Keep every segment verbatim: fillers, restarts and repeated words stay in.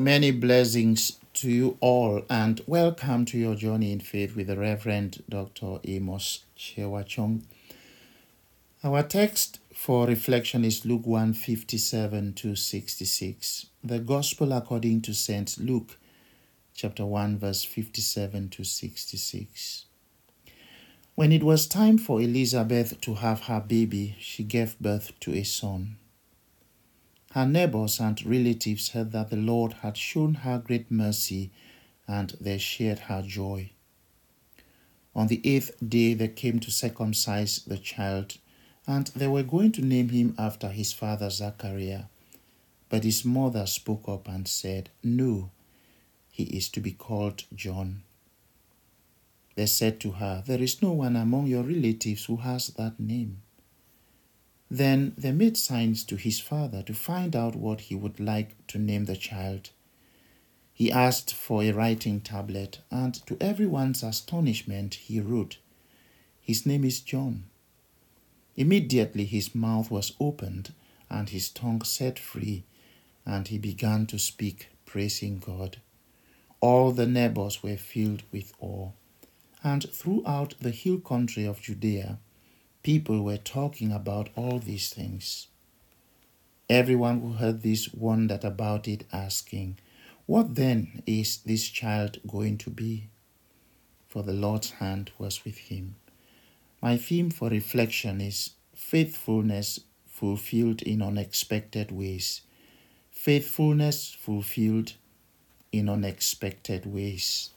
Many blessings to you all, and welcome to your journey in faith with the Reverend Doctor Amos Chewachong. Our text for reflection is Luke one fifty-seven to sixty-six. The Gospel according to Saint Luke, chapter one, verse fifty-seven to sixty-six. When it was time for Elizabeth to have her baby, she gave birth to a son. Her neighbors and relatives heard that the Lord had shown her great mercy, and they shared her joy. On the eighth day they came to circumcise the child, and they were going to name him after his father Zachariah. But his mother spoke up and said, "No, he is to be called John." They said to her, "There is no one among your relatives who has that name." Then they made signs to his father to find out what he would like to name the child. He asked for a writing tablet, and to everyone's astonishment he wrote, "His name is John." Immediately his mouth was opened and his tongue set free, and he began to speak, praising God. All the neighbors were filled with awe, and throughout the hill country of Judea, people were talking about all these things. Everyone who heard this wondered about it, asking, "What then is this child going to be?" For the Lord's hand was with him. My theme for reflection is faithfulness fulfilled in unexpected ways. Faithfulness fulfilled in unexpected ways.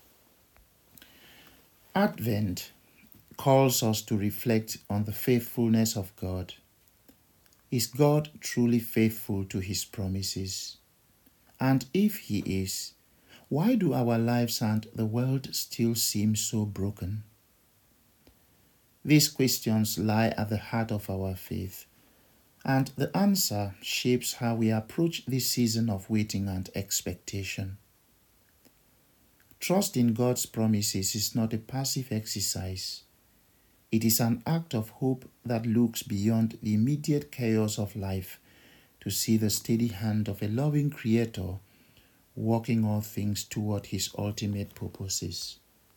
Advent calls us to reflect on the faithfulness of God. Is God truly faithful to his promises? And if he is, why do our lives and the world still seem so broken? These questions lie at the heart of our faith, and the answer shapes how we approach this season of waiting and expectation. Trust in God's promises is not a passive exercise. It is an act of hope that looks beyond the immediate chaos of life to see the steady hand of a loving Creator working all things toward his ultimate purposes.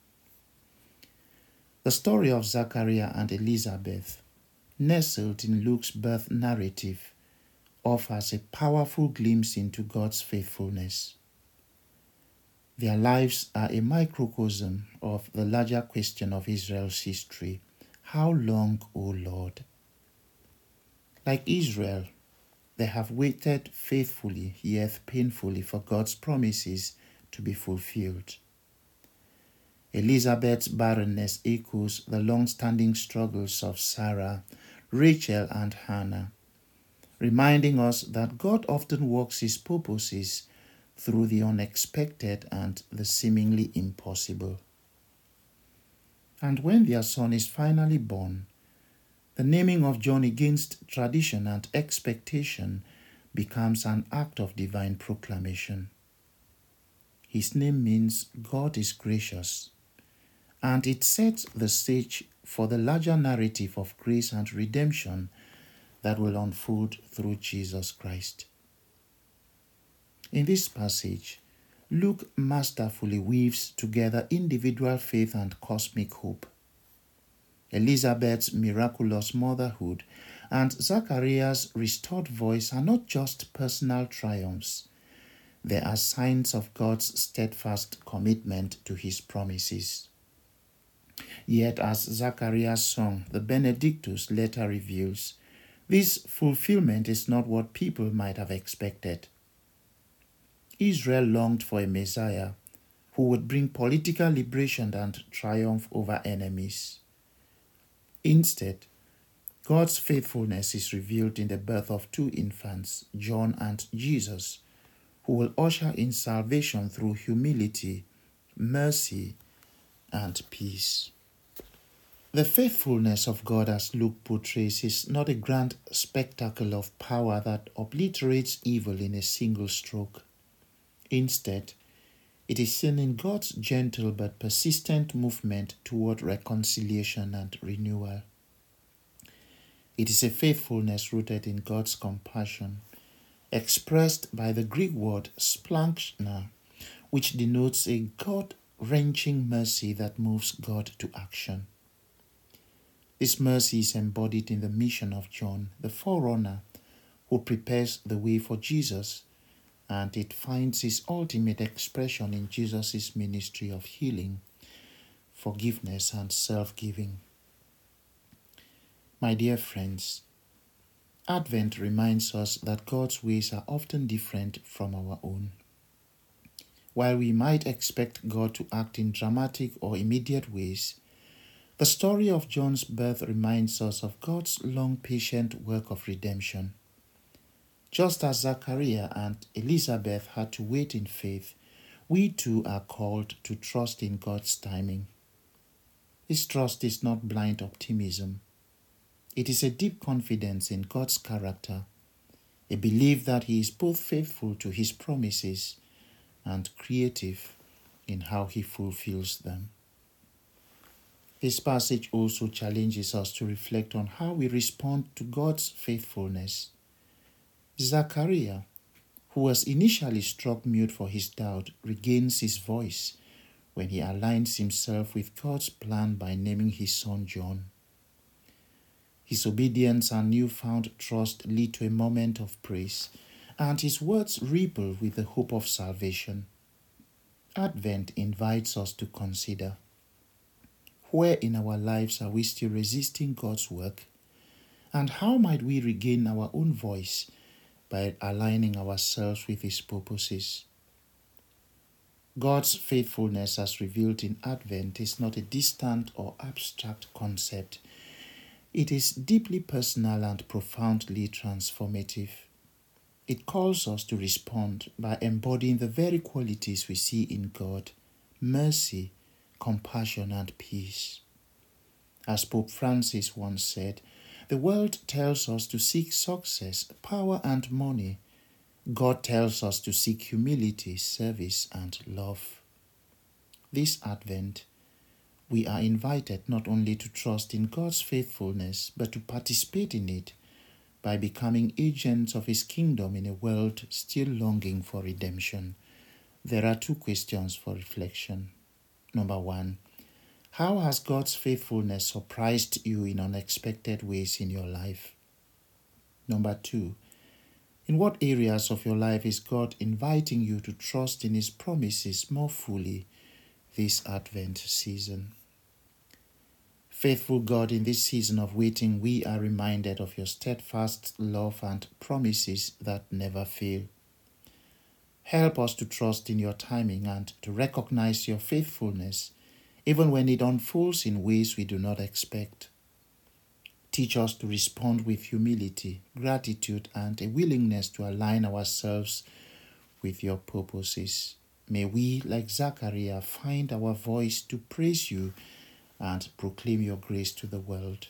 The story of Zachariah and Elizabeth, nestled in Luke's birth narrative, offers a powerful glimpse into God's faithfulness. Their lives are a microcosm of the larger question of Israel's history. How long, O Lord? Like Israel, they have waited faithfully yet painfully for God's promises to be fulfilled. Elizabeth's barrenness echoes the long-standing struggles of Sarah, Rachel, and Hannah, reminding us that God often works his purposes through the unexpected and the seemingly impossible. And when their son is finally born, the naming of John against tradition and expectation becomes an act of divine proclamation. His name means God is gracious, and it sets the stage for the larger narrative of grace and redemption that will unfold through Jesus Christ. In this passage, Luke masterfully weaves together individual faith and cosmic hope. Elizabeth's miraculous motherhood and Zachariah's restored voice are not just personal triumphs. They are signs of God's steadfast commitment to his promises. Yet, as Zachariah's song, the Benedictus, later reveals, this fulfillment is not what people might have expected. Israel longed for a Messiah who would bring political liberation and triumph over enemies. Instead, God's faithfulness is revealed in the birth of two infants, John and Jesus, who will usher in salvation through humility, mercy, and peace. The faithfulness of God, as Luke portrays, is not a grand spectacle of power that obliterates evil in a single stroke. Instead, it is seen in God's gentle but persistent movement toward reconciliation and renewal. It is a faithfulness rooted in God's compassion expressed by the Greek word splanchna, which denotes a God-wrenching mercy that moves God to action. This mercy is embodied in the mission of John, the forerunner, who prepares the way for Jesus, and it finds its ultimate expression in Jesus' ministry of healing, forgiveness, and self-giving. My dear friends, Advent reminds us that God's ways are often different from our own. While we might expect God to act in dramatic or immediate ways, the story of John's birth reminds us of God's long patient work of redemption. Just as Zachariah and Elizabeth had to wait in faith, we too are called to trust in God's timing. This trust is not blind optimism. It is a deep confidence in God's character, a belief that He is both faithful to His promises and creative in how He fulfills them. This passage also challenges us to reflect on how we respond to God's faithfulness. Zachariah, who was initially struck mute for his doubt, regains his voice when he aligns himself with God's plan by naming his son John. His obedience and newfound trust lead to a moment of praise, and his words ripple with the hope of salvation. Advent invites us to consider: where in our lives are we still resisting God's work? And how might we regain our own voice by aligning ourselves with His purposes? God's faithfulness as revealed in Advent is not a distant or abstract concept. It is deeply personal and profoundly transformative. It calls us to respond by embodying the very qualities we see in God: mercy, compassion, and peace. As Pope Francis once said, the world tells us to seek success, power, and money. God tells us to seek humility, service, and love. This Advent, we are invited not only to trust in God's faithfulness, but to participate in it by becoming agents of His kingdom in a world still longing for redemption. There are two questions for reflection. Number one, how has God's faithfulness surprised you in unexpected ways in your life? Number two, in what areas of your life is God inviting you to trust in His promises more fully this Advent season? Faithful God, in this season of waiting, we are reminded of Your steadfast love and promises that never fail. Help us to trust in Your timing and to recognize Your faithfulness even when it unfolds in ways we do not expect. Teach us to respond with humility, gratitude, and a willingness to align ourselves with Your purposes. May we, like Zachariah, find our voice to praise You and proclaim Your grace to the world.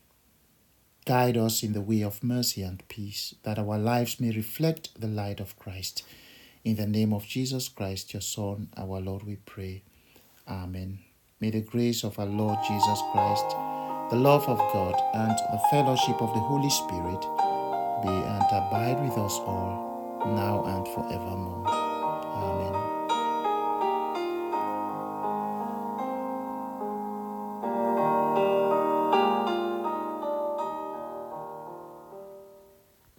Guide us in the way of mercy and peace, that our lives may reflect the light of Christ. In the name of Jesus Christ, Your Son, our Lord, we pray. Amen. May the grace of our Lord Jesus Christ, the love of God, and the fellowship of the Holy Spirit be and abide with us all, now and forevermore. Amen.